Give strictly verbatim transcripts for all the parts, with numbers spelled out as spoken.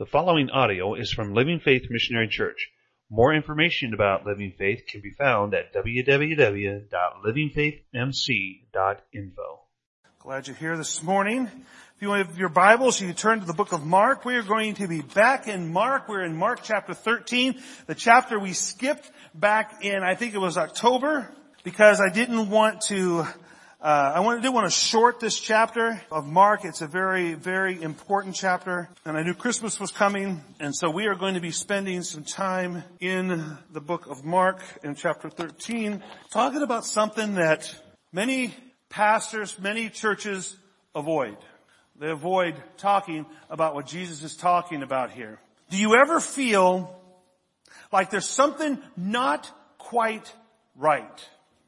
The following audio is from Living Faith Missionary Church. More information about Living Faith can be found at w w w dot living faith m c dot info. Glad you're here this morning. If you have your Bibles, you can turn to the book of Mark. We are going to be back in Mark. We're in Mark chapter thirteen, the chapter we skipped back in, I think it was October, because I didn't want to Uh, I wanted, did want to short this chapter of Mark. It's a very, very important chapter. And I knew Christmas was coming. And so we are going to be spending some time in the book of Mark in chapter thirteen, talking about something that many pastors, many churches avoid. They avoid talking about what Jesus is talking about here. Do you ever feel like there's something not quite right?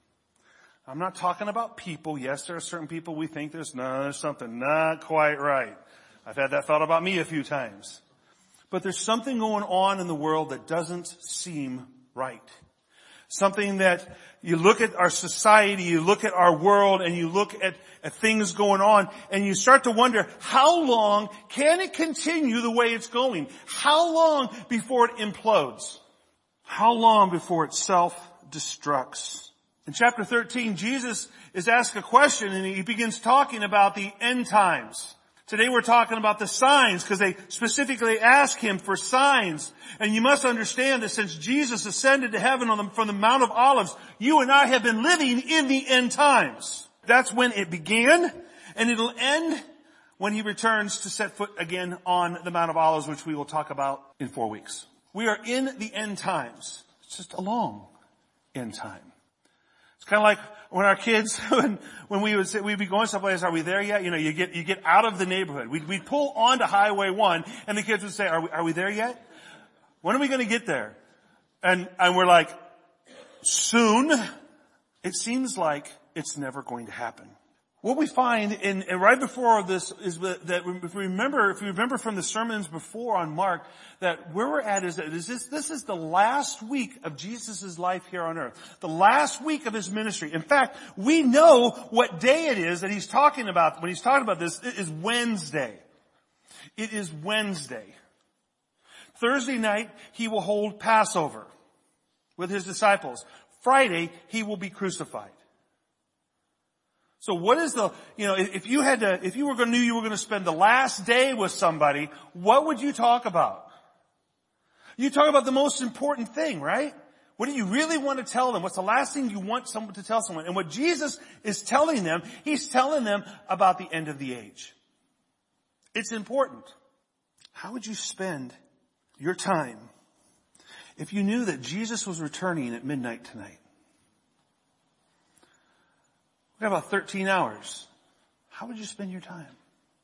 I'm not talking about people. Yes, there are certain people we think there's, no, there's something not quite right. I've had that thought about me a few times. But there's something going on in the world that doesn't seem right. Something that you look at our society, you look at our world, and you look at, at things going on, and you start to wonder, how long can it continue the way it's going? How long before it implodes? How long before it self-destructs? In chapter thirteen, Jesus is asked a question and he begins talking about the end times. Today we're talking about the signs because they specifically ask him for signs. And you must understand that since Jesus ascended to heaven on the, from the Mount of Olives, you and I have been living in the end times. That's when it began, and it'll end when he returns to set foot again on the Mount of Olives, which we will talk about in four weeks. We are in the end times. It's just a long end time. It's kind of like when our kids, when, when we would say, we'd be going someplace, are we there yet? You know, you get, you get out of the neighborhood. We'd, we'd pull onto Highway one and the kids would say, are we, are we there yet? When are we going to get there? And, and we're like, soon. It seems like it's never going to happen. What we find in, in right before this is that if we remember, if we remember from the sermons before on Mark, that where we're at is that is this, this is the last week of Jesus' life here on earth. The last week of his ministry. In fact, we know what day it is that he's talking about when he's talking about this. It is Wednesday. It is Wednesday. Thursday night, he will hold Passover with his disciples. Friday, he will be crucified. So what is the, you know, if you had to, if you were going to, knew you were going to spend the last day with somebody, what would you talk about? You talk about the most important thing, right? What do you really want to tell them? What's the last thing you want someone to tell someone? And what Jesus is telling them, he's telling them about the end of the age. It's important. How would you spend your time if you knew that Jesus was returning at midnight tonight? We have about thirteen hours. How would you spend your time?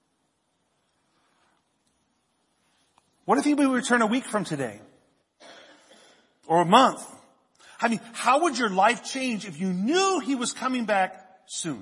What if he would return a week from today? Or a month? I mean, how would your life change if you knew he was coming back soon?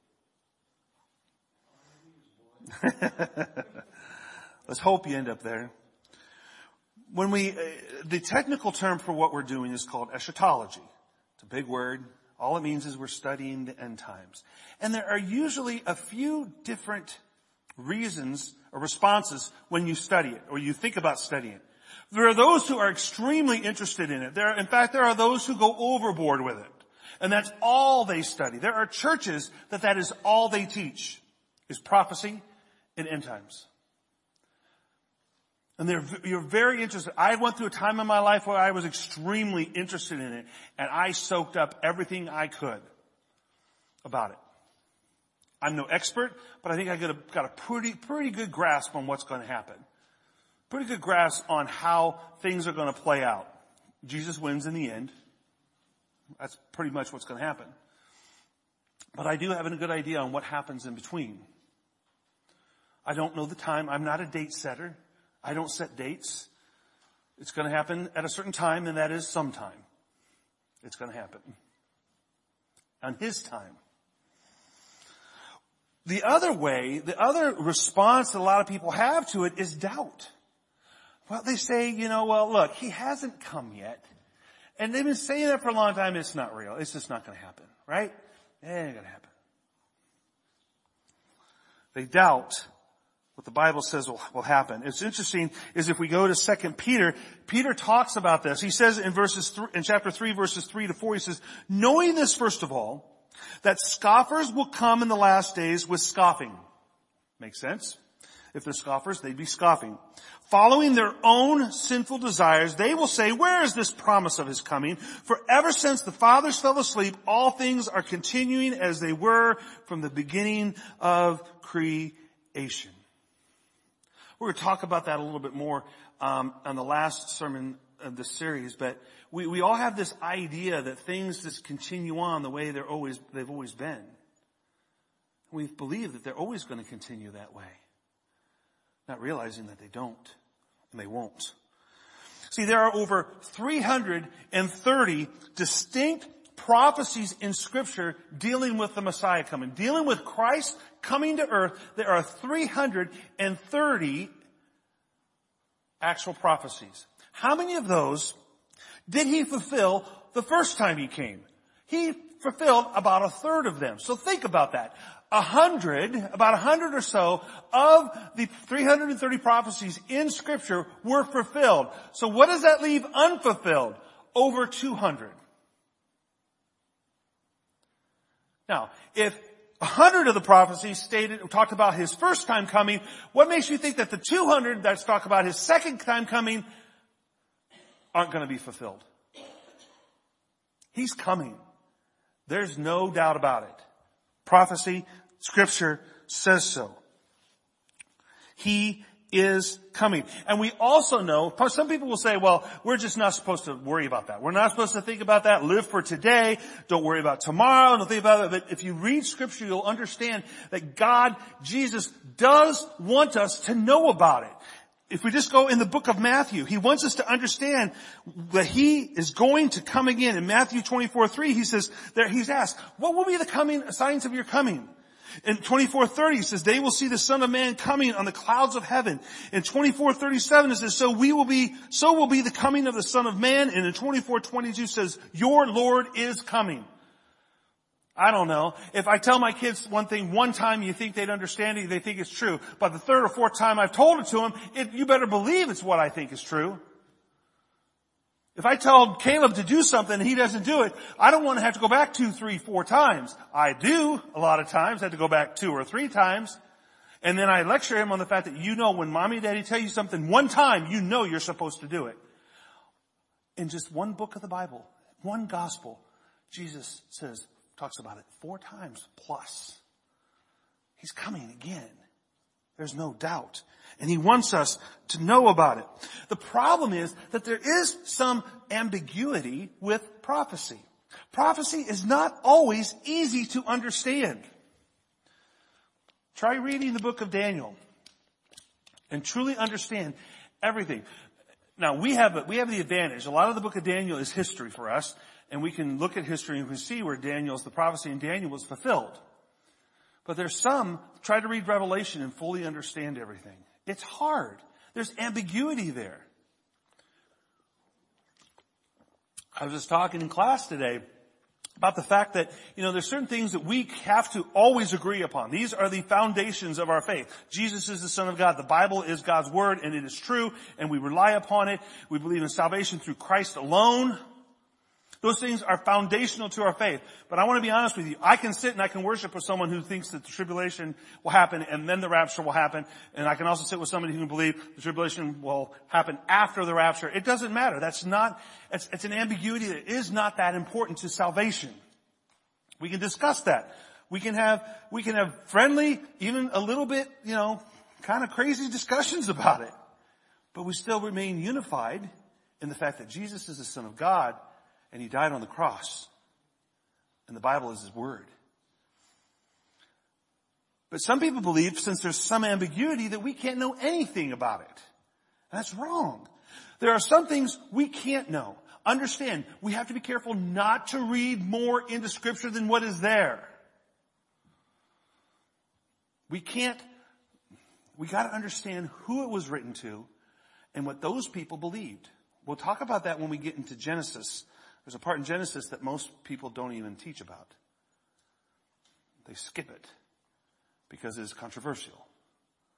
Let's hope you end up there. When we, uh, the technical term for what we're doing is called eschatology. It's a big word. All it means is we're studying the end times. And there are usually a few different reasons or responses when you study it or you think about studying it. There are those who are extremely interested in it. There, in fact, there are those who go overboard with it. And that's all they study. There are churches that that is all they teach, is prophecy and end times. And they're, you're very interested. I went through a time in my life where I was extremely interested in it, and I soaked up everything I could about it. I'm no expert, but I think I got a, got a pretty, pretty good grasp on what's going to happen. Pretty good grasp on how things are going to play out. Jesus wins in the end. That's pretty much what's going to happen. But I do have a good idea on what happens in between. I don't know the time. I'm not a date setter. I don't set dates. It's going to happen at a certain time, and that is sometime. It's going to happen. On his time. The other way, the other response that a lot of people have to it is doubt. Well, they say, you know, well, look, he hasn't come yet. And they've been saying that for a long time. It's not real. It's just not going to happen, right? It ain't going to happen. They doubt what the Bible says will, will happen. It's interesting is if we go to Second Peter, Peter talks about this. He says in verses th- in chapter three, verses three to four, he says, knowing this first of all, that scoffers will come in the last days with scoffing. Makes sense? If they're scoffers, they'd be scoffing. Following their own sinful desires, they will say, where is this promise of his coming? For ever since the fathers fell asleep, all things are continuing as they were from the beginning of creation. We're going to talk about that a little bit more um, on the last sermon of this series, but we, we all have this idea that things just continue on the way they're always, they've always been. We believe that they're always going to continue that way, not realizing that they don't, and they won't. See, there are over three hundred thirty distinct prophecies in Scripture dealing with the Messiah coming, dealing with Christ coming to earth. There are three hundred thirty actual prophecies. How many of those did he fulfill the first time he came? He fulfilled about a third of them. So think about that. A hundred, about a hundred or so of the three hundred thirty prophecies in Scripture were fulfilled. So what does that leave unfulfilled? Over two hundred. Now, if a hundred of the prophecies stated, talked about his first time coming, what makes you think that the two hundred that talk about his second time coming aren't going to be fulfilled? He's coming. There's no doubt about it. Prophecy, Scripture says so. He is coming. And we also know, some people will say, well, we're just not supposed to worry about that. We're not supposed to think about that. Live for today. Don't worry about tomorrow. Don't think about it. But if you read Scripture, you'll understand that God, Jesus, does want us to know about it. If we just go in the book of Matthew, he wants us to understand that he is going to come again. In Matthew twenty-four three, he says, there, he's asked, what will be the coming, signs of your coming? In twenty-four thirty, he says, they will see the Son of Man coming on the clouds of heaven. In twenty-four thirty-seven, it says, so we will be, so will be the coming of the Son of Man. And in twenty-four twenty-two says, your Lord is coming. I don't know. If I tell my kids one thing one time, you think they'd understand it, they think it's true. But the third or fourth time I've told it to them, it, you better believe it's what I think is true. If I told Caleb to do something and he doesn't do it, I don't want to have to go back two, three, four times. I do a lot of times. I have to go back two or three times. And then I lecture him on the fact that you know when mommy and daddy tell you something one time, you know you're supposed to do it. In just one book of the Bible, one gospel, Jesus says, talks about it four times plus. He's coming again. There's no doubt. And he wants us to know about it. The problem is that there is some ambiguity with prophecy. Prophecy is not always easy to understand. Try reading the book of Daniel and truly understand everything. Now, we have, we have the advantage. A lot of the book of Daniel is history for us. And we can look at history and we can see where Daniel's, the prophecy in Daniel was fulfilled. But there's some, try to read Revelation and fully understand everything. It's hard. There's ambiguity there. I was just talking in class today about the fact that, you know, there's certain things that we have to always agree upon. These are the foundations of our faith. Jesus is the Son of God. The Bible is God's Word and it is true and we rely upon it. We believe in salvation through Christ alone. Those things are foundational to our faith. But I want to be honest with you. I can sit and I can worship with someone who thinks that the tribulation will happen and then the rapture will happen. And I can also sit with somebody who can believe the tribulation will happen after the rapture. It doesn't matter. That's not, it's, it's an ambiguity that is not that important to salvation. We can discuss that. We can have, we can have friendly, even a little bit, you know, kind of crazy discussions about it. But we still remain unified in the fact that Jesus is the Son of God. And he died on the cross. And the Bible is his word. But some people believe, since there's some ambiguity, that we can't know anything about it. That's wrong. There are some things we can't know. Understand, we have to be careful not to read more into Scripture than what is there. We can't, we got to understand who it was written to and what those people believed. We'll talk about that when we get into Genesis. There's a part in Genesis that most people don't even teach about. They skip it because it is controversial.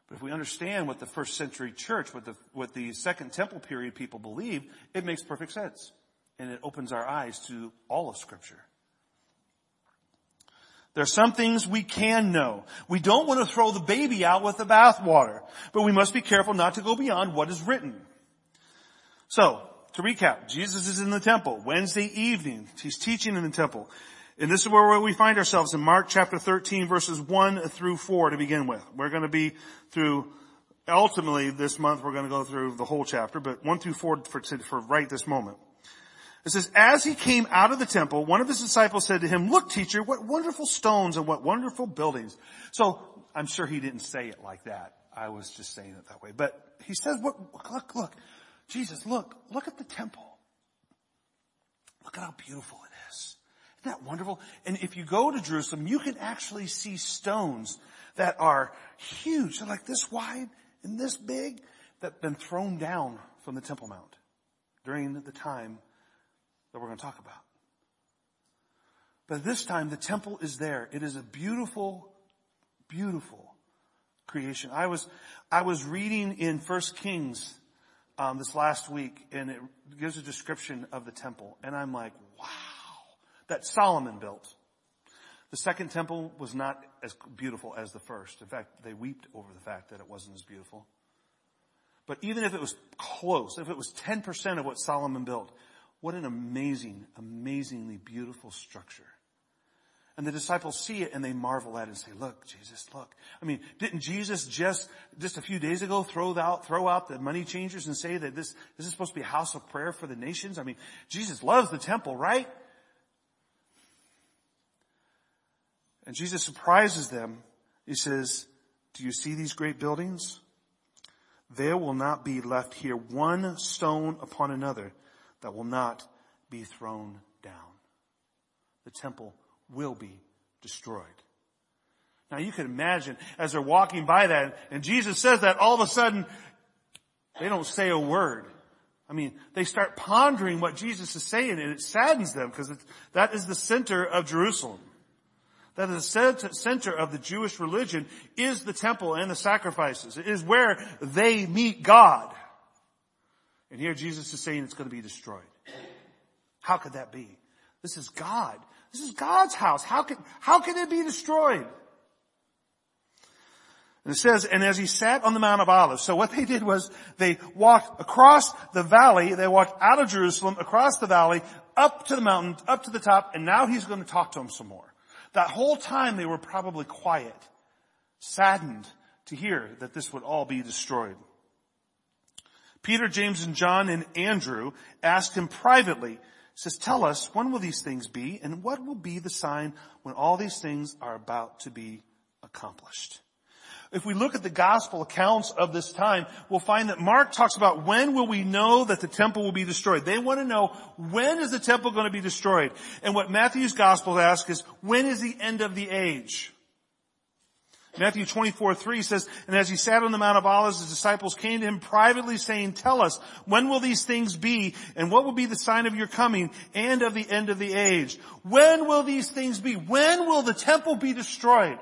But if we understand what the first century church, what the, what the second temple period people believed, it makes perfect sense. And it opens our eyes to all of Scripture. There are some things we can know. We don't want to throw the baby out with the bathwater, but we must be careful not to go beyond what is written. So, to recap, Jesus is in the temple Wednesday evening. He's teaching in the temple. And this is where we find ourselves in Mark chapter thirteen, verses one through four to begin with. We're going to be through, ultimately this month we're going to go through the whole chapter, but one through four for, for right this moment. It says, as he came out of the temple, one of his disciples said to him, look, teacher, what wonderful stones and what wonderful buildings. So I'm sure he didn't say it like that. I was just saying it that way. But he says, look, look, look, Jesus, look, look at the temple. Look at how beautiful it is. Isn't that wonderful? And if you go to Jerusalem, you can actually see stones that are huge. They're like this wide and this big that have been thrown down from the Temple Mount during the time that we're going to talk about. But this time the temple is there. It is a beautiful, beautiful creation. I was, I was reading in First Kings, um, this last week, and it gives a description of the temple. And I'm like, wow, that Solomon built. The second temple was not as beautiful as the first. In fact, they wept over the fact that it wasn't as beautiful. But even if it was close, if it was ten percent of what Solomon built, what an amazing, amazingly beautiful structure. And the disciples see it and they marvel at it and say, look, Jesus, look. I mean, didn't Jesus just, just a few days ago throw out, throw out the money changers and say that this, this is supposed to be a house of prayer for the nations? I mean, Jesus loves the temple, right? And Jesus surprises them. He says, do you see these great buildings? There will not be left here one stone upon another that will not be thrown down. The temple will be destroyed. Now you can imagine as they're walking by that, and Jesus says that, all of a sudden, they don't say a word. I mean, they start pondering what Jesus is saying, and it saddens them because that is the center of Jerusalem. That is the center of the Jewish religion, is the temple and the sacrifices. It is where they meet God. And here Jesus is saying it's going to be destroyed. How could that be? This is God. This is God's house. How can, how can it be destroyed? And it says, and as he sat on the Mount of Olives. So what they did was they walked across the valley. They walked out of Jerusalem, across the valley, up to the mountain, up to the top. And now he's going to talk to them some more. That whole time they were probably quiet, saddened to hear that this would all be destroyed. Peter, James, and John, and Andrew asked him privately, says, tell us, when will these things be, and what will be the sign when all these things are about to be accomplished? If we look at the gospel accounts of this time, we'll find that Mark talks about when will we know that the temple will be destroyed. They want to know, when is the temple going to be destroyed? And what Matthew's gospel asks is, when is the end of the age? Matthew twenty-four three says, and as he sat on the Mount of Olives, his disciples came to him privately saying, tell us, when will these things be, and what will be the sign of your coming and of the end of the age? When will these things be? When will the temple be destroyed?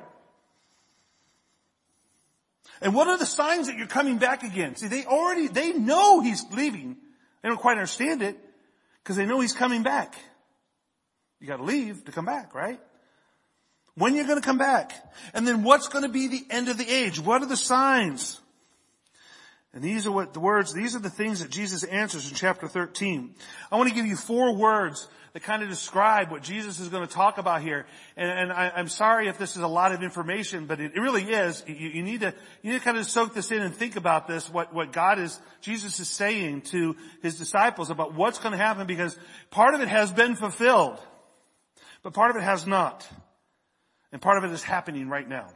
And what are the signs that you're coming back again? See, they already, they know he's leaving. They don't quite understand it because they know he's coming back. You got to leave to come back, right? When you're going to come back. And then what's going to be the end of the age? What are the signs? And these are what the words, these are the things that Jesus answers in chapter thirteen. I want to give you four words that kind of describe what Jesus is going to talk about here. And, and I, I'm sorry if this is a lot of information, but it, it really is. You, you need to, you need to kind of soak this in and think about this, what, what God is, Jesus is saying to his disciples about what's going to happen, because part of it has been fulfilled, but part of it has not. And part of it is happening right now.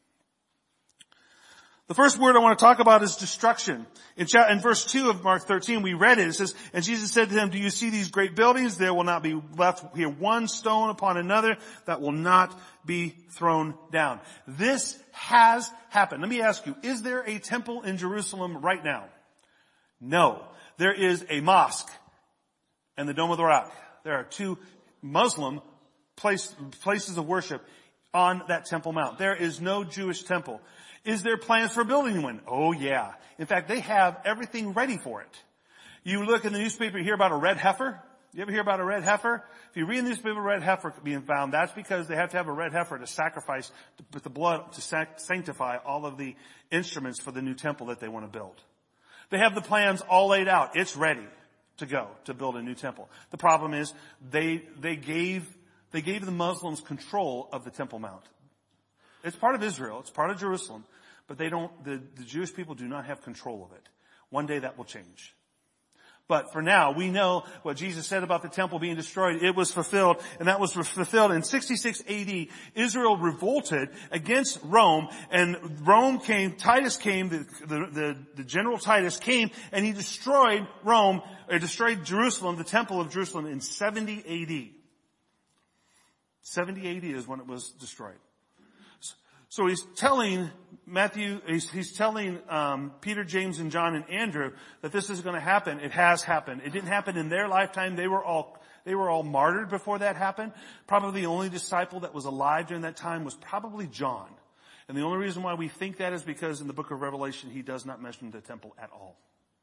The first word I want to talk about is destruction. In, cha- in verse two of Mark thirteen, we read it. It says, and Jesus said to them, do you see these great buildings? There will not be left here one stone upon another that will not be thrown down. This has happened. Let me ask you, is there a temple in Jerusalem right now? No. There is a mosque and the Dome of the Rock. There are two Muslim place, places of worship on that Temple Mount. There is no Jewish temple. Is there plans for building one? Oh yeah. In fact, they have everything ready for it. You look in the newspaper, you hear about a red heifer. You ever hear about a red heifer? If you read in the newspaper, red heifer being found, that's because they have to have a red heifer to sacrifice, to put the blood to sanctify all of the instruments for the new temple that they want to build. They have the plans all laid out. It's ready to go to build a new temple. The problem is they, they gave, they gave the Muslims control of the Temple Mount. It's part of Israel. It's part of Jerusalem, but they don't, the, the Jewish people do not have control of it. One day that will change. But for now, we know what Jesus said about the temple being destroyed. It was fulfilled, and that was fulfilled in sixty-six A D. Israel revolted against Rome, and Rome came, Titus came, the, the, the, the general Titus came, and he destroyed Rome, or destroyed Jerusalem, the temple of Jerusalem, in seventy A D. seventy A D is when it was destroyed. So he's telling Matthew, he's, he's telling um, Peter, James, and John, and Andrew that this is going to happen. It has happened. It didn't happen in their lifetime. They were all they were all martyred before that happened. Probably the only disciple that was alive during that time was probably John. And the only reason why we think that is because in the book of Revelation he does not mention the temple at all.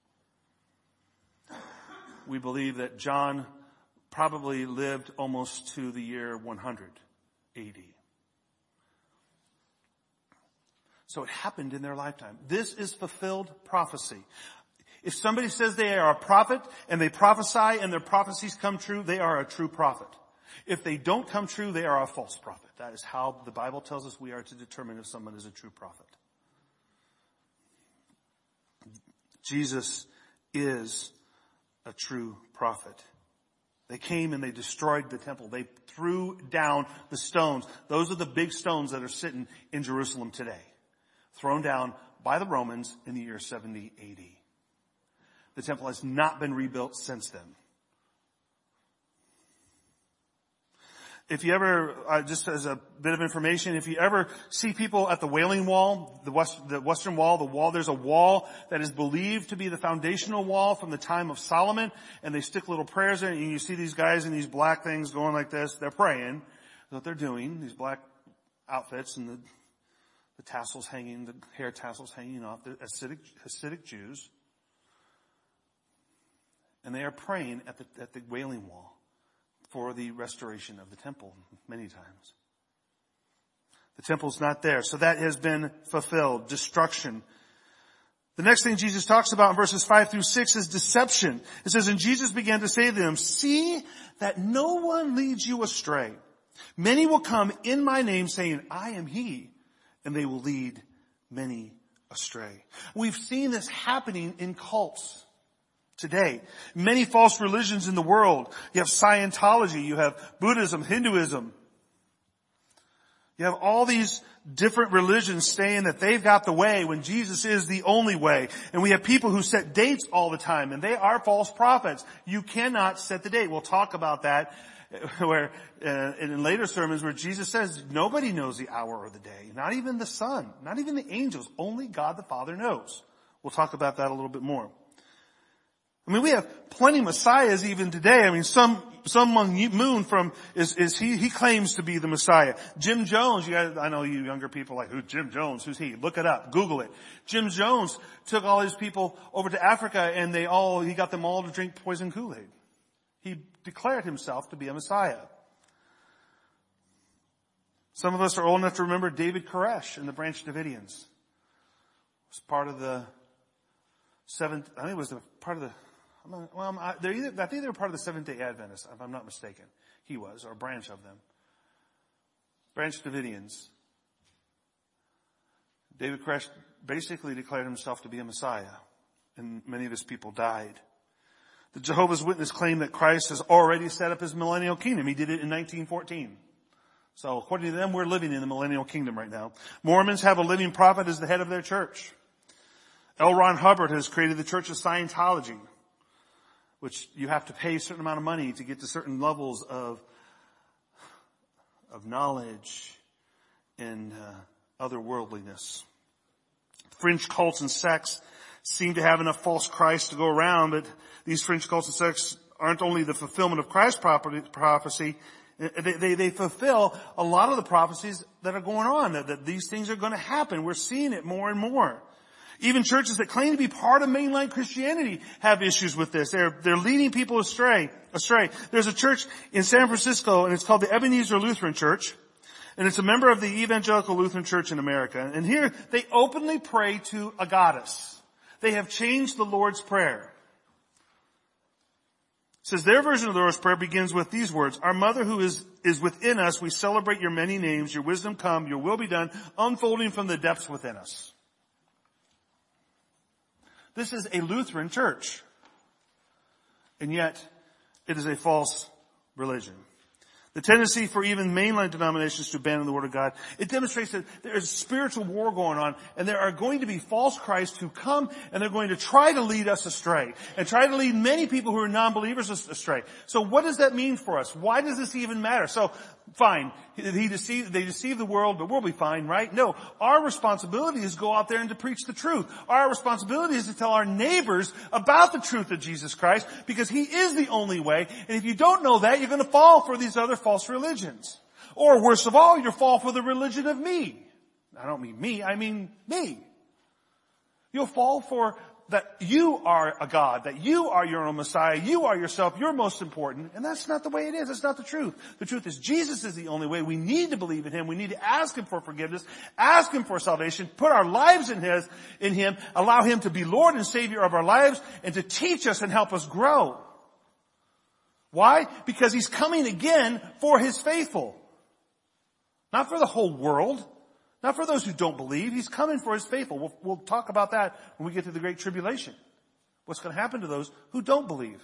We believe that John probably lived almost to the year one hundred A D. So it happened in their lifetime. This is fulfilled prophecy. If somebody says they are a prophet and they prophesy and their prophecies come true, they are a true prophet. If they don't come true, they are a false prophet. That is how the Bible tells us we are to determine if someone is a true prophet. Jesus is a true prophet. They came and they destroyed the temple. They threw down the stones. Those are the big stones that are sitting in Jerusalem today. Thrown down by the Romans in the year seventy A D. The temple has not been rebuilt since then. If you ever, uh, just as a bit of information, if you ever see people at the Wailing Wall, the west, the Western Wall, the wall, there's a wall that is believed to be the foundational wall from the time of Solomon, and they stick little prayers in it, and you see these guys in these black things going like this. They're praying. That's what they're doing. These black outfits and the The tassels hanging, the hair tassels hanging off, the Hasidic, Hasidic Jews. And they are praying at the, at the Wailing Wall for the restoration of the temple many times. The temple's not there. So that has been fulfilled. Destruction. The next thing Jesus talks about in verses five through six is deception. It says, and Jesus began to say to them, see that no one leads you astray. Many will come in my name saying, I am he. And they will lead many astray. We've seen this happening in cults today. Many false religions in the world. You have Scientology, you have Buddhism, Hinduism. You have all these different religions saying that they've got the way when Jesus is the only way. And we have people who set dates all the time, and they are false prophets. You cannot set the date. We'll talk about that. Where uh, in later sermons where Jesus says nobody knows the hour or the day, not even the Son, not even the angels, only God the Father knows. We'll talk about that a little bit more. I mean, we have plenty of messiahs even today. I mean, some some Moon from is is he he claims to be the Messiah. Jim Jones, you guys, I know you younger people are like, who Jim Jones? Who's he? Look it up, Google it. Jim Jones took all his people over to Africa, and they all he got them all to drink poison Kool-Aid. He declared himself to be a Messiah. Some of us are old enough to remember David Koresh and the Branch Davidians. It was part of the seventh, I think it was the part of the, well, I, they're either, I think they were part of the Seventh-day Adventists, if I'm not mistaken. He was, or a branch of them. Branch Davidians. David Koresh basically declared himself to be a Messiah, and many of his people died. The Jehovah's Witness claim that Christ has already set up his millennial kingdom. He did it in nineteen fourteen. So according to them, we're living in the millennial kingdom right now. Mormons have a living prophet as the head of their church. L. Ron Hubbard has created the Church of Scientology, which you have to pay a certain amount of money to get to certain levels of, of knowledge and uh, otherworldliness. Fringe cults and sects seem to have enough false Christ to go around, but these fringe cults and sects aren't only the fulfillment of Christ's prophecy They, they, they fulfill a lot of the prophecies that are going on, that, that these things are going to happen. We're seeing it more and more. Even churches that claim to be part of mainline Christianity have issues with this. They're, they're leading people astray, astray. There's a church in San Francisco, and it's called the Ebenezer Lutheran Church. And it's a member of the Evangelical Lutheran Church in America. And here, they openly pray to a goddess. They have changed the Lord's Prayer. It says their version of the Lord's Prayer begins with these words: Our Mother who is, is within us, we celebrate your many names, your wisdom come, your will be done, unfolding from the depths within us. This is a Lutheran church. And yet, it is a false religion. The tendency for even mainline denominations to abandon the Word of God, it demonstrates that there is spiritual war going on, and there are going to be false Christs who come, and they're going to try to lead us astray, and try to lead many people who are non-believers astray. So what does that mean for us? Why does this even matter? So, fine, he deceived, they deceive the world, but we'll be fine, right? No, our responsibility is to go out there and to preach the truth. Our responsibility is to tell our neighbors about the truth of Jesus Christ, because He is the only way, and if you don't know that, you're going to fall for these other false religions. Or worst of all, you'll fall for the religion of me. I don't mean me, I mean me. You'll fall for that you are a God, that you are your own Messiah, you are yourself, you're most important, and that's not the way it is. That's not the truth. The truth is Jesus is the only way. We need to believe in Him. We need to ask Him for forgiveness, ask Him for salvation, put our lives in His, in Him, allow Him to be Lord and Savior of our lives, and to teach us and help us grow. Why? Because He's coming again for His faithful. Not for the whole world. Not for those who don't believe. He's coming for His faithful. We'll, we'll talk about that when we get to the Great Tribulation. What's going to happen to those who don't believe.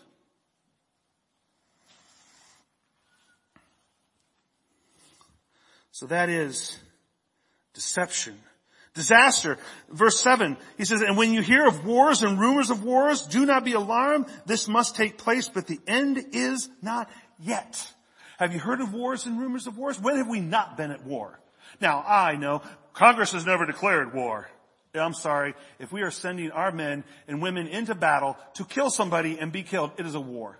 So that is deception. Disaster. Verse seven, he says, and when you hear of wars and rumors of wars, do not be alarmed. This must take place, but the end is not yet. Have you heard of wars and rumors of wars? When have we not been at war? Now, I know Congress has never declared war. I'm sorry. If we are sending our men and women into battle to kill somebody and be killed, it is a war.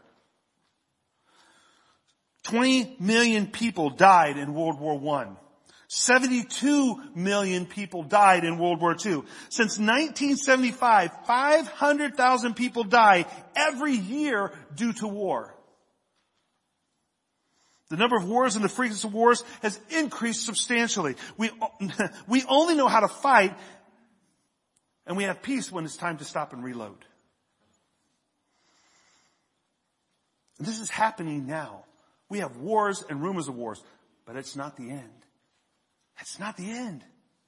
twenty million people died in World War One. seventy-two million people died in World War Two. Since nineteen seventy-five, five hundred thousand people die every year due to war. The number of wars and the frequency of wars has increased substantially. We, we only know how to fight, and we have peace when it's time to stop and reload. And this is happening now. We have wars and rumors of wars, but it's not the end. That's not the end.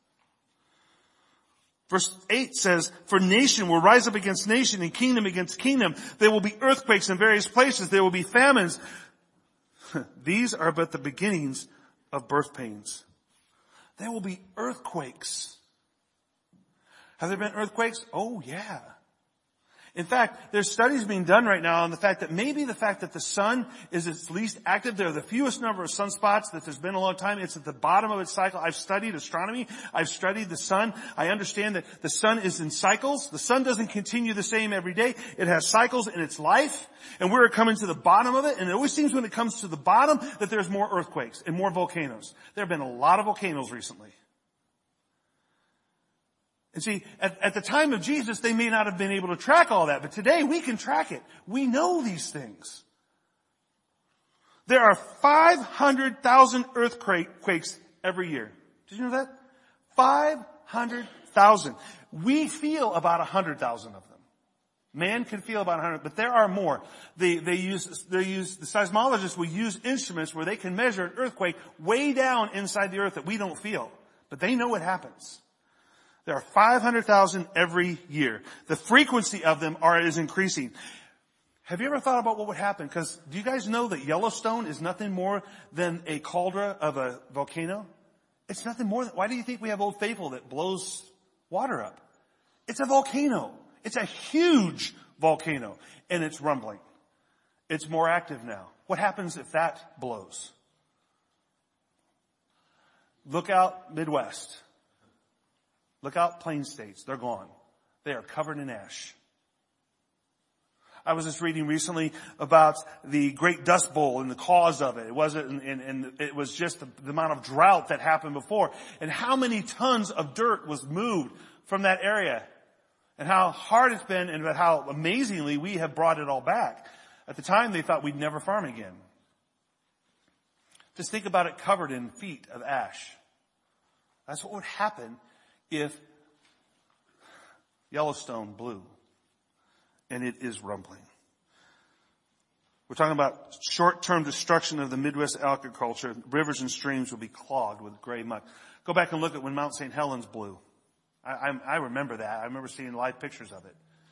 Verse eight says, for nation will rise up against nation and kingdom against kingdom. There will be earthquakes in various places. There will be famines. These are but the beginnings of birth pains. There will be earthquakes. Have there been earthquakes? Oh, yeah. In fact, there's studies being done right now on the fact that maybe the fact that the sun is its least active, there are the fewest number of sunspots that there's been a long time. It's at the bottom of its cycle. I've studied astronomy. I've studied the sun. I understand that the sun is in cycles. The sun doesn't continue the same every day. It has cycles in its life. And we're coming to the bottom of it. And it always seems when it comes to the bottom that there's more earthquakes and more volcanoes. There have been a lot of volcanoes recently. And see, at, at the time of Jesus, they may not have been able to track all that, but today we can track it. We know these things. There are five hundred thousand earthquakes every year. Did you know that? five hundred thousand. We feel about one hundred thousand of them. Man can feel about one hundred, but there are more. They, they use, they use, the seismologists will use instruments where they can measure an earthquake way down inside the earth that we don't feel. But they know what happens. There are five hundred thousand every year. The frequency of them are, is increasing. Have you ever thought about what would happen? Because do you guys know that Yellowstone is nothing more than a cauldron of a volcano? It's nothing more than, why do you think we have Old Faithful that blows water up? It's a volcano. It's a huge volcano. And it's rumbling. It's more active now. What happens if that blows? Look out Midwest. Look out Plain States. They're gone. They are covered in ash. I was just reading recently about the Great Dust Bowl and the cause of it. It wasn't, and, and it was just the, the amount of drought that happened before, and how many tons of dirt was moved from that area, and how hard it's been, and how amazingly we have brought it all back. At the time, they thought we'd never farm again. Just think about it covered in feet of ash. That's what would happen if Yellowstone blew. And it is rumbling. We're talking about short-term destruction of the Midwest agriculture. Rivers and streams will be clogged with gray muck. Go back and look at when Mount Saint Helens blew. I, I, I remember that. I remember seeing live pictures of it.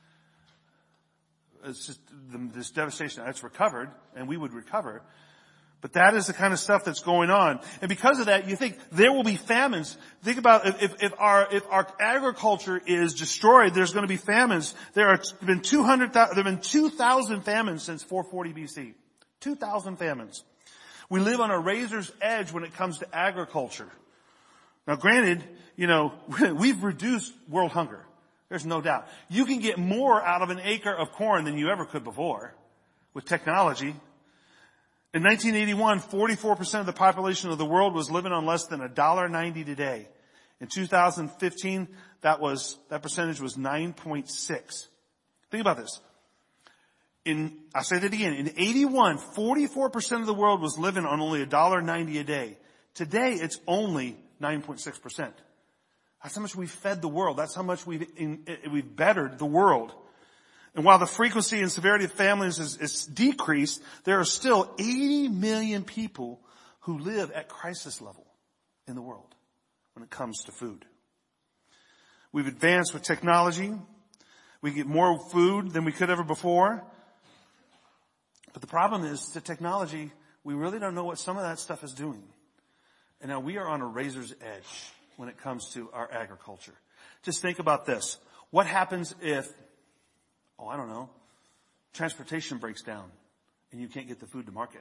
It's just the, this devastation. It's recovered, and we would recover. But that is the kind of stuff that's going on. And because of that, you think there will be famines. Think about if, if our, if our agriculture is destroyed, there's going to be famines. There have been two hundred, there have been two thousand famines since four forty B C. two thousand famines. We live on a razor's edge when it comes to agriculture. Now granted, you know, we've reduced world hunger. There's no doubt. You can get more out of an acre of corn than you ever could before with technology. In nineteen eighty-one, forty-four percent of the population of the world was living on less than one dollar ninety today. In two thousand fifteen, that was, that percentage was nine point six. Think about this. In, I'll say that again. In eighty-one, forty-four percent of the world was living on only one dollar ninety a day. Today, it's only nine point six percent. That's how much we've fed the world. That's how much we've, in, we've bettered the world. And while the frequency and severity of families is, is decreased, there are still eighty million people who live at crisis level in the world when it comes to food. We've advanced with technology. We get more food than we could ever before. But the problem is the technology, we really don't know what some of that stuff is doing. And now we are on a razor's edge when it comes to our agriculture. Just think about this. What happens if, oh, I don't know, transportation breaks down and you can't get the food to market?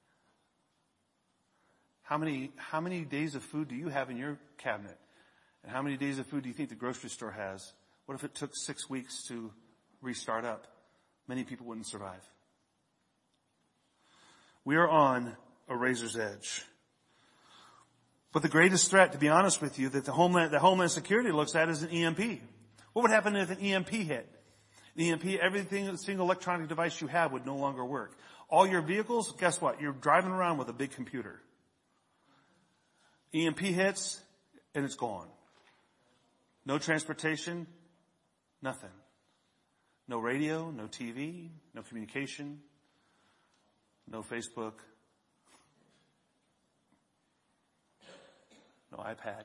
How many, how many days of food do you have in your cabinet? And how many days of food do you think the grocery store has? What if it took six weeks to restart up? Many people wouldn't survive. We are on a razor's edge. But the greatest threat, to be honest with you, that the Homeland, the Homeland Security looks at is an E M P. What would happen if an E M P hit? An E M P, everything, single electronic device you have would no longer work. All your vehicles, guess what? You're driving around with a big computer. E M P hits, and it's gone. No transportation, nothing. No radio, no T V, no communication, no Facebook, no iPad.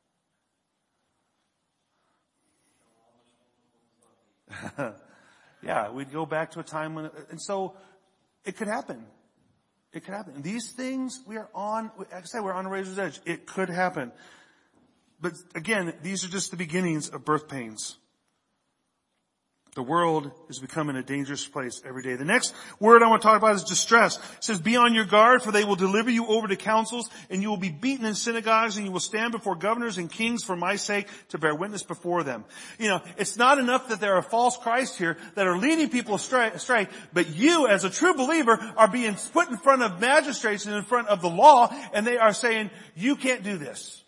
Yeah, we'd go back to a time when, and so it could happen. It could happen. These things, we are on, like I said, we're on a razor's edge. It could happen. But again, these are just the beginnings of birth pains. The world is becoming a dangerous place every day. The next word I want to talk about is distress. It says, be on your guard, for they will deliver you over to councils, and you will be beaten in synagogues, and you will stand before governors and kings for my sake to bear witness before them. You know, it's not enough that there are false Christs here that are leading people astray, astray, but you as a true believer are being put in front of magistrates and in front of the law, and they are saying, you can't do this.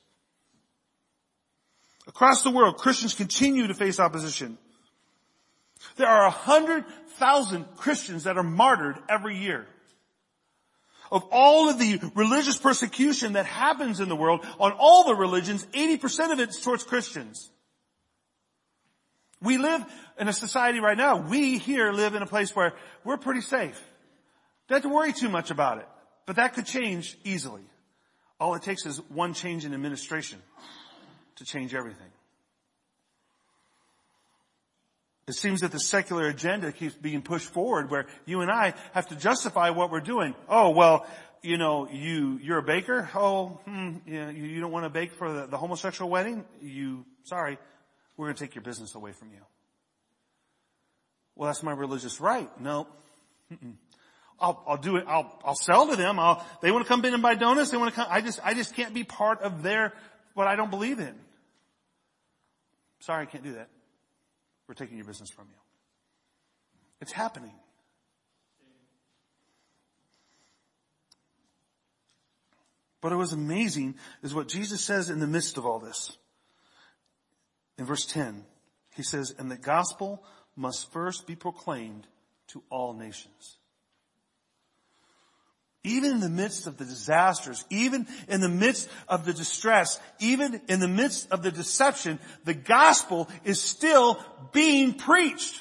Across the world, Christians continue to face opposition. There are a hundred thousand Christians that are martyred every year. Of all of the religious persecution that happens in the world, on all the religions, eighty percent of it is towards Christians. We live in a society right now, we here live in a place where we're pretty safe. Don't have to worry too much about it. But that could change easily. All it takes is one change in administration to change everything. It seems that the secular agenda keeps being pushed forward where you and I have to justify what we're doing. Oh, well, you know, you, you're a baker. Oh, hmm, you, you don't want to bake for the, the homosexual wedding? You, sorry, we're going to take your business away from you. Well, that's my religious right. No. Mm-mm. I'll, I'll do it. I'll, I'll sell to them. I'll, they want to come in and buy donuts. They want to come. I just, I just can't be part of their, what I don't believe in. Sorry, I can't do that. We're taking your business from you. It's happening. But what was amazing is what Jesus says in the midst of all this. In verse ten, he says, and the gospel must first be proclaimed to all nations. Even in the midst of the disasters, even in the midst of the distress, even in the midst of the deception, the gospel is still being preached.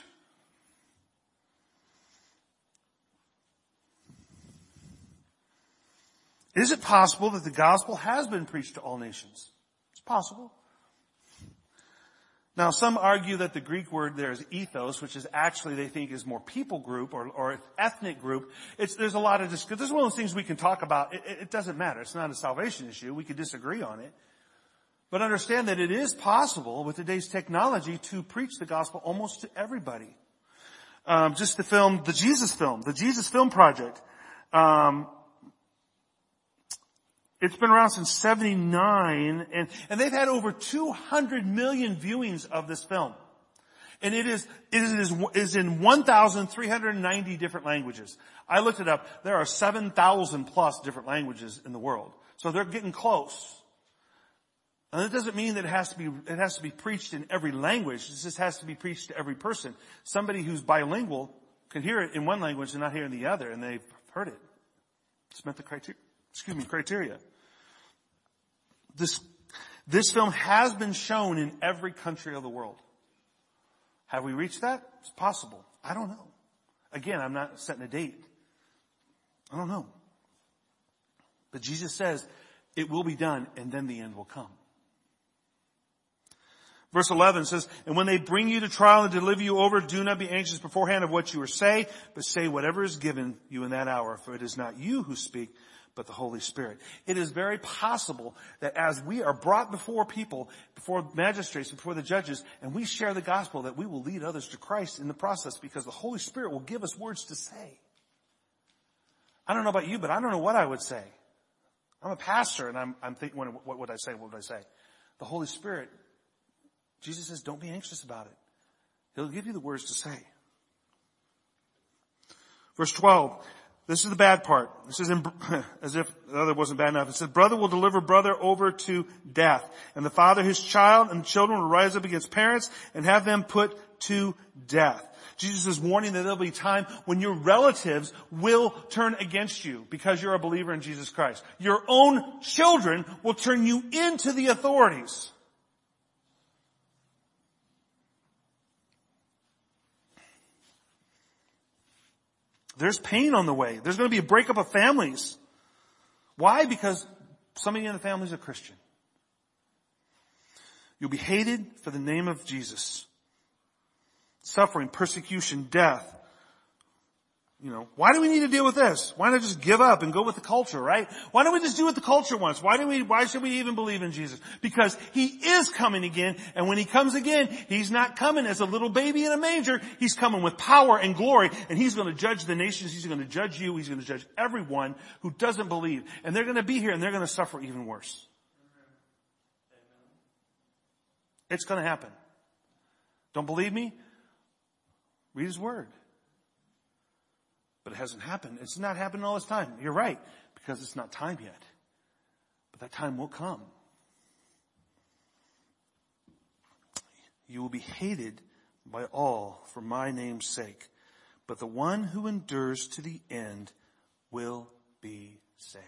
Is it possible that the gospel has been preached to all nations? It's possible. Now, some argue that the Greek word there is ethos, which is actually they think is more people group or, or ethnic group. It's, there's a lot of discussion. This is one of those things we can talk about. It, it doesn't matter. It's not a salvation issue. We could disagree on it. But understand that it is possible with today's technology to preach the gospel almost to everybody. Um, just the film, the Jesus film, the Jesus Film Project. Um, It's been around since seventy-nine, and, and they've had over two hundred million viewings of this film. And it is, it is, it is in one thousand three hundred ninety different languages. I looked it up. There are seven thousand plus different languages in the world. So they're getting close. And it doesn't mean that it has to be, it has to be preached in every language. It just has to be preached to every person. Somebody who's bilingual can hear it in one language and not hear it in the other, and they've heard it. It's met the criteria, excuse me, criteria. This, this film has been shown in every country of the world. Have we reached that? It's possible. I don't know. Again, I'm not setting a date. I don't know. But Jesus says it will be done, and then the end will come. Verse eleven says, and when they bring you to trial and deliver you over, do not be anxious beforehand of what you will say, but say whatever is given you in that hour, for it is not you who speak, but the Holy Spirit. It is very possible that as we are brought before people, before magistrates, before the judges, and we share the gospel, that we will lead others to Christ in the process, because the Holy Spirit will give us words to say. I don't know about you, but I don't know what I would say. I'm a pastor, and I'm, I'm thinking, what would I say? What would I say? The Holy Spirit, Jesus says, don't be anxious about it. He'll give you the words to say. Verse twelve. This is the bad part. This is in, as if the other wasn't bad enough. It says, brother will deliver brother over to death, and the father his child, and the children will rise up against parents and have them put to death. Jesus is warning that there'll be a time when your relatives will turn against you because you're a believer in Jesus Christ. Your own children will turn you into the authorities. There's pain on the way. There's going to be a breakup of families. Why? Because somebody in the family is a Christian. You'll be hated for the name of Jesus. Suffering, persecution, death. You know, why do we need to deal with this? Why not just give up and go with the culture, right? Why don't we just do what the culture wants? Why do we, why should we even believe in Jesus? Because he is coming again, and when he comes again, he's not coming as a little baby in a manger. He's coming with power and glory, and he's going to judge the nations. He's going to judge you. He's going to judge everyone who doesn't believe. And they're going to be here, and they're going to suffer even worse. It's going to happen. Don't believe me? Read his word. But it hasn't happened. It's not happening all this time. You're right, because it's not time yet. But that time will come. You will be hated by all for my name's sake, but the one who endures to the end will be saved.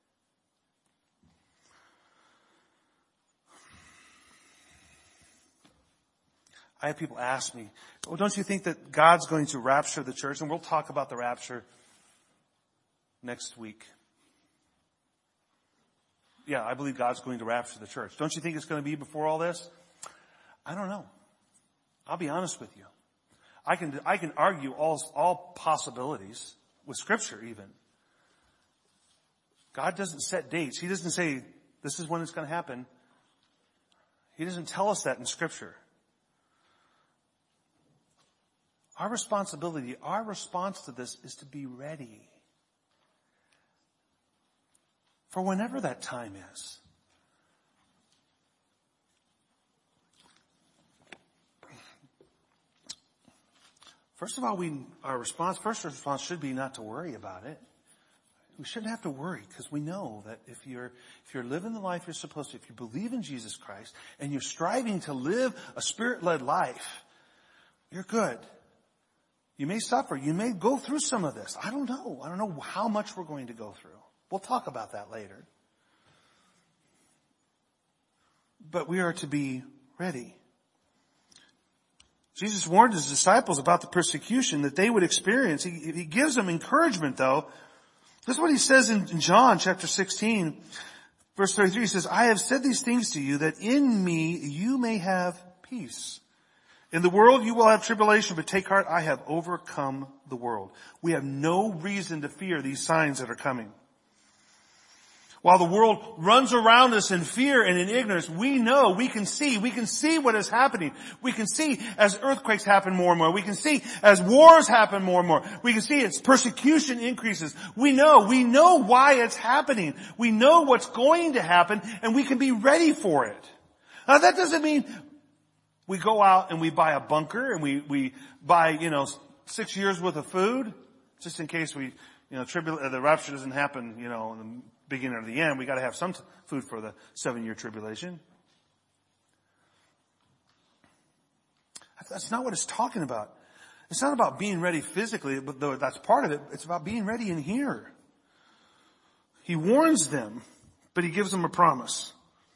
I have people ask me, well, don't you think that God's going to rapture the church? And we'll talk about the rapture next week. Yeah, I believe God's going to rapture the church. Don't you think it's going to be before all this? I don't know. I'll be honest with you. I can, I can argue all, all possibilities with Scripture even. God doesn't set dates. He doesn't say, this is when it's going to happen. He doesn't tell us that in Scripture. Our responsibility, our response to this is to be ready for whenever that time is. First of all, we, our response, first response should be not to worry about it. we shouldn't have to worry, because we know that if you're, if you're living the life you're supposed to, if you believe in Jesus Christ and you're striving to live a Spirit-led life, you're good. You may suffer. You may go through some of this. I don't know. I don't know how much we're going to go through. We'll talk about that later. But we are to be ready. Jesus warned his disciples about the persecution that they would experience. He, he gives them encouragement, though. This is what he says in, in John chapter sixteen, verse thirty-three. He says, I have said these things to you that in me you may have peace. In the world you will have tribulation, but take heart, I have overcome the world. We have no reason to fear these signs that are coming. While the world runs around us in fear and in ignorance, we know, we can see, we can see what is happening. We can see as earthquakes happen more and more. We can see as wars happen more and more. We can see as persecution increases. We know, we know why it's happening. We know what's going to happen, and we can be ready for it. Now that doesn't mean we go out and we buy a bunker and we, we buy, you know, six years worth of food, just in case we, you know, tribul- the rapture doesn't happen, you know, in the beginning or the end. We got to have some t- food for the seven-year tribulation. That's not what it's talking about. It's not about being ready physically, but though that's part of it. It's about being ready in here. He warns them, but he gives them a promise.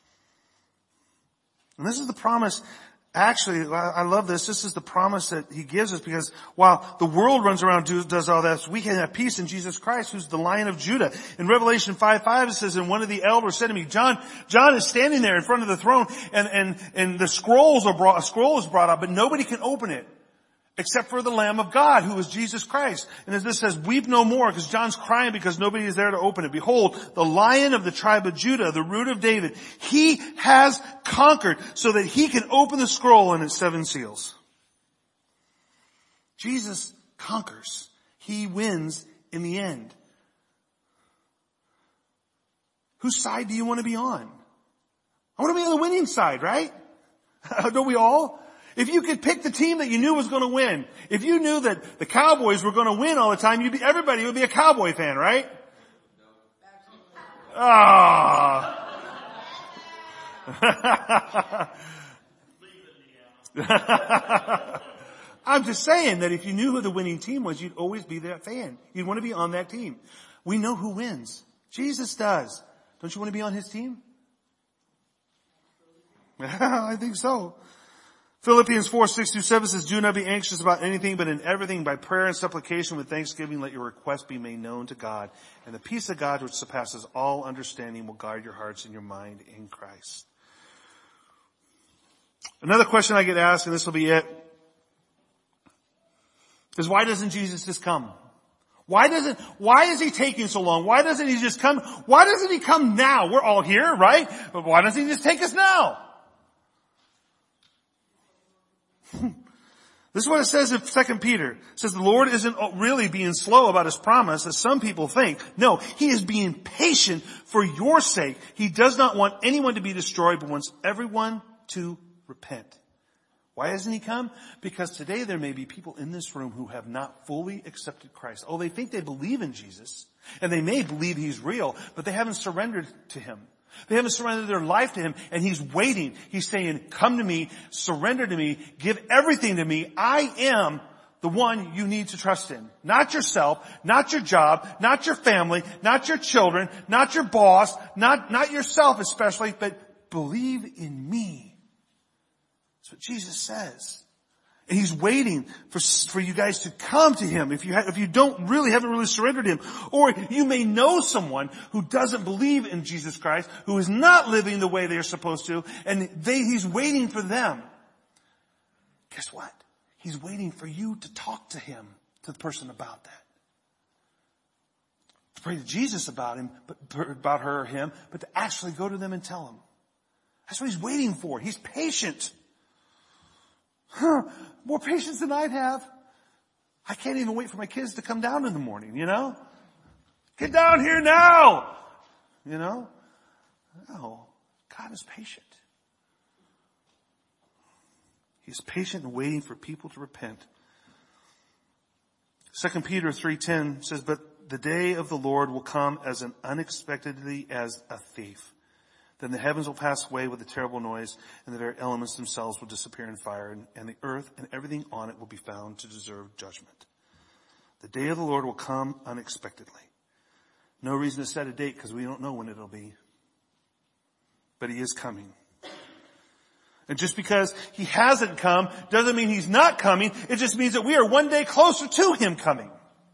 And this is the promise. Actually, I love this. This is the promise that he gives us, because while the world runs around and does all that, we can have peace in Jesus Christ, who's the Lion of Judah. In Revelation five five, it says, and one of the elders said to me, John, John is standing there in front of the throne, and, and, and the scrolls are brought, a scroll is brought out, but nobody can open it except for the Lamb of God, who is Jesus Christ. And as this says, weep no more, because John's crying because nobody is there to open it. Behold, the Lion of the tribe of Judah, the root of David, he has conquered so that he can open the scroll and its seven seals. Jesus conquers. He wins in the end. Whose side do you want to be on? I want to be on the winning side, right? Don't we all? If you could pick the team that you knew was going to win, if you knew that the Cowboys were going to win all the time, you'd be, everybody would be a Cowboy fan, right? Ah. I'm just saying that if you knew who the winning team was, you'd always be that fan. You'd want to be on that team. We know who wins. Jesus does. Don't you want to be on his team? I think so. Philippians four, six through seven says, do not be anxious about anything, but in everything by prayer and supplication with thanksgiving, let your requests be made known to God. And the peace of God, which surpasses all understanding, will guard your hearts and your mind in Christ. Another question I get asked, and this will be it, is why doesn't Jesus just come? Why doesn't, why is he taking so long? Why doesn't he just come? Why doesn't he come now? We're all here, right? But why doesn't he just take us now? This is what it says in Second Peter. It says the Lord isn't really being slow about his promise, as some people think. No, he is being patient for your sake. He does not want anyone to be destroyed, but wants everyone to repent. Why hasn't he come? Because today there may be people in this room who have not fully accepted Christ. Oh, they think they believe in Jesus, and they may believe he's real, but they haven't surrendered to him. They haven't surrendered their life to him, and he's waiting. He's saying, come to me, surrender to me, give everything to me. I am the one you need to trust in. Not yourself, not your job, not your family, not your children, not your boss, not, not yourself especially, but believe in me. That's what Jesus says. And he's waiting for, for you guys to come to him if you, ha- if you don't really, haven't really surrendered to him. Or you may know someone who doesn't believe in Jesus Christ, who is not living the way they're supposed to, and they, he's waiting for them. Guess what? He's waiting for you to talk to him, to the person about that. To pray to Jesus about him, but about her or him, but to actually go to them and tell them. That's what he's waiting for. He's patient. Huh, more patience than I'd have. I can't even wait for my kids to come down in the morning, you know? Get down here now! You know? No. God is patient. He's patient and waiting for people to repent. Second Peter three ten says, but the day of the Lord will come as an unexpectedly as a thief. Then the heavens will pass away with a terrible noise, and the very elements themselves will disappear in fire, and, and the earth and everything on it will be found to deserve judgment. The day of the Lord will come unexpectedly. No reason to set a date because we don't know when it'll be. But he is coming. And just because he hasn't come doesn't mean he's not coming. It just means that we are one day closer to him coming.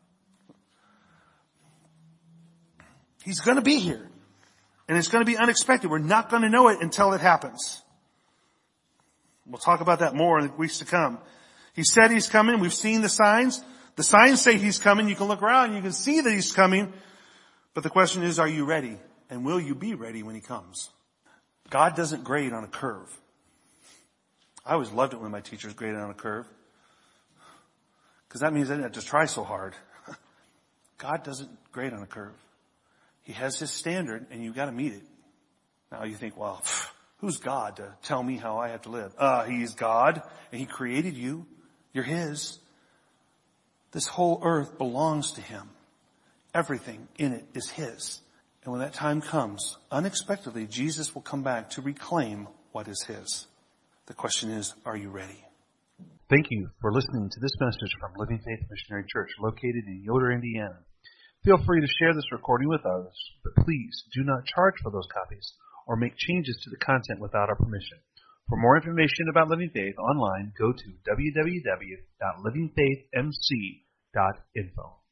He's going to be here. And it's going to be unexpected. We're not going to know it until it happens. We'll talk about that more in the weeks to come. He said he's coming. We've seen the signs. The signs say he's coming. You can look around and you can see that he's coming. But the question is, are you ready? And will you be ready when he comes? God doesn't grade on a curve. I always loved it when my teachers graded on a curve. Because that means I didn't have to try so hard. God doesn't grade on a curve. He has his standard, and you've got to meet it. Now you think, well, who's God to tell me how I have to live? Uh, he's God, and he created you. You're his. This whole earth belongs to him. Everything in it is his. And when that time comes, unexpectedly, Jesus will come back to reclaim what is his. The question is, are you ready? Thank you for listening to this message from Living Faith Missionary Church located in Yoder, Indiana. Feel free to share this recording with others, but please do not charge for those copies or make changes to the content without our permission. For more information about Living Faith online, go to w w w dot living faith m c dot info.